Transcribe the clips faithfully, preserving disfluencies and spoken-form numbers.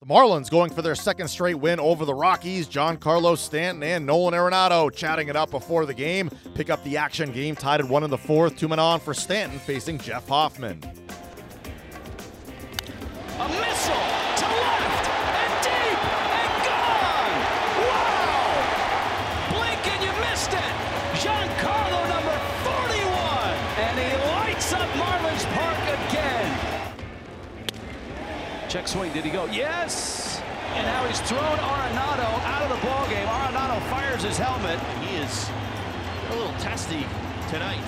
Marlins going for their second straight win over the Rockies. Giancarlo Stanton and Nolan Arenado chatting it up before the game. Pick up the action, game tied at one in the fourth. Two men on for Stanton facing Jeff Hoffman. A missile to left and deep and gone! Wow! Blink and you missed it! Giancarlo number forty-one! And he lights up Marlins Park again. Check swing, did he go? Yes! And now he's thrown Arenado out of the ballgame. Arenado fires his helmet. He is a little testy tonight.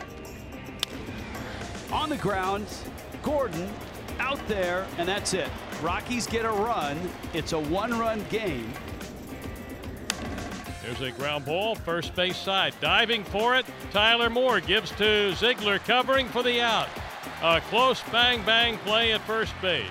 On the ground, Gordon out there, and that's it. Rockies get a run. It's a one-run game. There's a ground ball, first base side. Diving for it, Tyler Moore gives to Ziegler, covering for the out. A close bang-bang play at first base.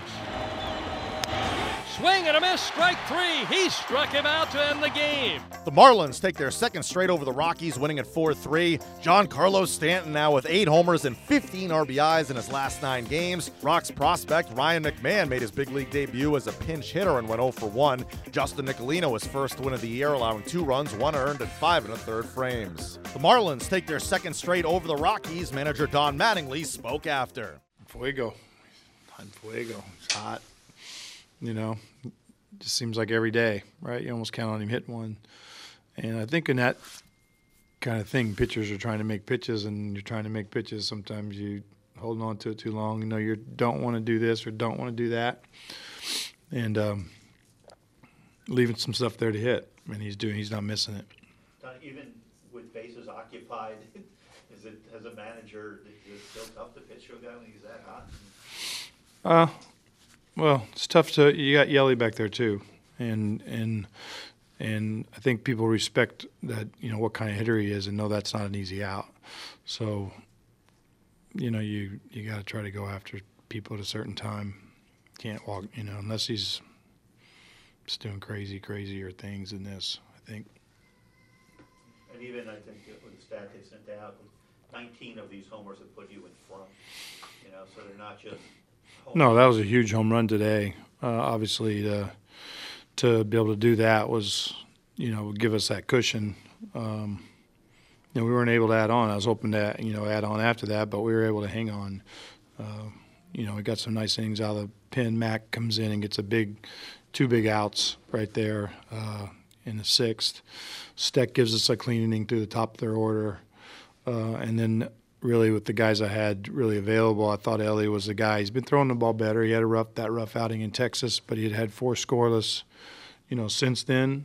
Swing and a miss, strike three. He struck him out to end the game. The Marlins take their second straight over the Rockies, winning at four three. Giancarlo Stanton now with eight homers and fifteen R B Is in his last nine games. Rocks prospect Ryan McMahon made his big league debut as a pinch hitter and went oh for one. Justin Nicolino his first win of the year, allowing two runs, one earned, and five and a third frames. The Marlins take their second straight over the Rockies. Manager Don Mattingly spoke after. Fuego. Fuego. It's hot. You know, just seems like every day, right? You almost count on him hitting one. And I think in that kind of thing, pitchers are trying to make pitches, and you're trying to make pitches. Sometimes you hold on to it too long. You know, you don't want to do this or don't want to do that. And um, leaving some stuff there to hit. And he's doing, he's not missing it. Even with bases occupied, is it, as a manager, is it still tough to pitch to a guy when he's that hot? Uh, Well, it's tough to. You got Yelly back there too, and and and I think people respect that. You know what kind of hitter he is, and know that's not an easy out. So, you know, you you got to try to go after people at a certain time. Can't walk, you know, unless he's just doing crazy, crazier things than this. I think. And even I think with the stat they sent out, nineteen of these homers have put you in front. You know, so they're not just. No, that was a huge home run today. Uh, obviously, to to be able to do that was, you know, give us that cushion. Um, you know, we weren't able to add on. I was hoping to, you know, add on after that, but we were able to hang on. Uh, you know, we got some nice innings out of the pen. Mac comes in and gets a big, two big outs right there uh, in the sixth. Steck gives us a clean inning through the top of their order, uh, and then. Really, with the guys I had really available, I thought Ellie was the guy. He's been throwing the ball better. He had a rough that rough outing in Texas, but he had had four scoreless, you know, since then.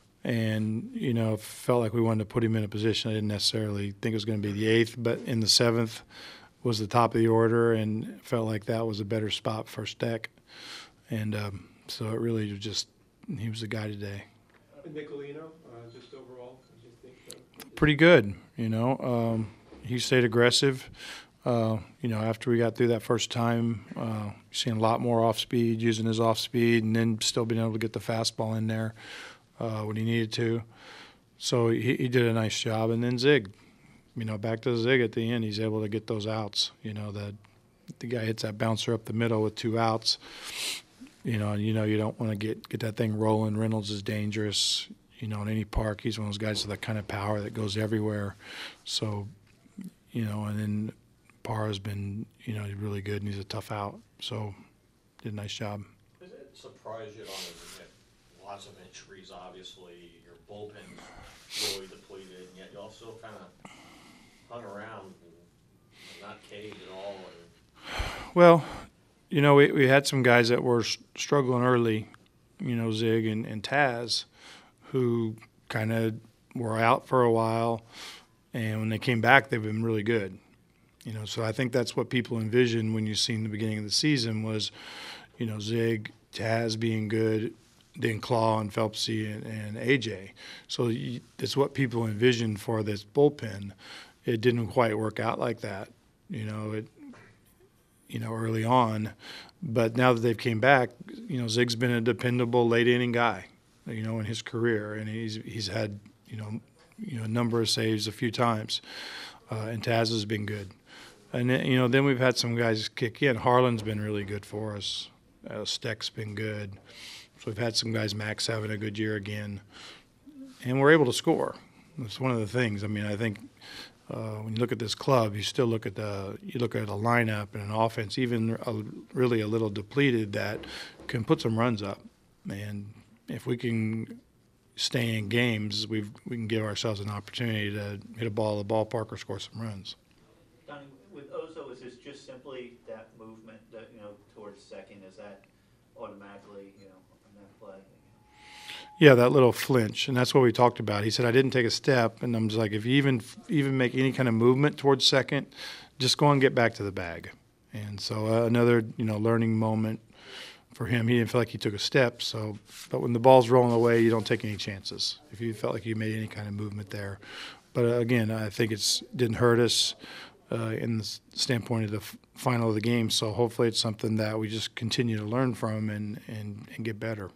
And you know, felt like we wanted to put him in a position. I didn't necessarily think it was going to be the eighth, but in the seventh was the top of the order, and felt like that was a better spot for Steck. And um, so it really was just he was the guy today. Nicolino, uh, just overall, as you think, uh, pretty good, you know. Um, He stayed aggressive. Uh, you know, after we got through that first time, uh, seeing a lot more off speed, using his off speed, and then still being able to get the fastball in there uh, when he needed to. So he, he did a nice job. And then Zig, you know, back to Zig at the end, he's able to get those outs. You know, the the guy hits that bouncer up the middle with two outs. You know, and you know you don't want to get get that thing rolling. Reynolds is dangerous. You know, in any park, he's one of those guys with that kind of power that goes everywhere. So. You know, and then Parra's been, you know, really good, and he's a tough out. So, did a nice job. Does it surprise you at all that you get lots of injuries, obviously, your bullpen's really depleted, and yet you also kind of hung around and not caved at all? Or... Well, you know, we, we had some guys that were struggling early, you know, Zig and, and Taz, who kind of were out for a while. And when they came back, they've been really good. You know, so I think that's what people envisioned when you seen the beginning of the season was, you know, Zig, Taz being good, then Claw and Phelpsy and, and A J. So you, that's what people envisioned for this bullpen. It didn't quite work out like that, you know, it, you know, early on. But now that they've came back, you know, Zig's been a dependable late inning guy, you know, in his career, and he's he's had, you know, you know, a number of saves a few times, uh, and Taz has been good. And then, you know, then we've had some guys kick in. Harlan's been really good for us. Uh, Steck's been good. So we've had some guys, Max having a good year again. And we're able to score. That's one of the things. I mean, I think uh, when you look at this club, you still look at the you look at a lineup and an offense, even a, really a little depleted, that can put some runs up. And if we can stay in games, we we can give ourselves an opportunity to hit a ball at the ballpark or score some runs. Donnie, with Ozo, is this just simply that movement that, you know, towards second? Is that automatically, you know, on that play? Yeah, that little flinch, and that's what we talked about. He said, I didn't take a step, and I'm just like, if you even even make any kind of movement towards second, just go and get back to the bag. And so uh, another, you know, learning moment for him. He didn't feel like he took a step, so, but when the ball's rolling away, you don't take any chances if you felt like you made any kind of movement there. But uh, again, I think it's didn't hurt us uh, in the standpoint of the f- final of the game, so hopefully it's something that we just continue to learn from and, and, and get better.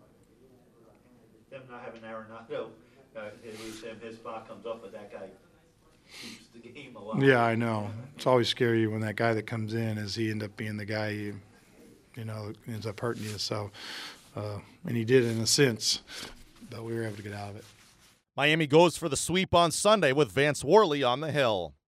Them not having Arenado, uh, at least him, his spot comes up, but that guy keeps the game alive. Yeah, I know. It's always scary when that guy that comes in is he end up being the guy you, you know, ends up hurting you. So, uh, and he did in a sense, but we were able to get out of it. Miami goes for the sweep on Sunday with Vance Worley on the hill.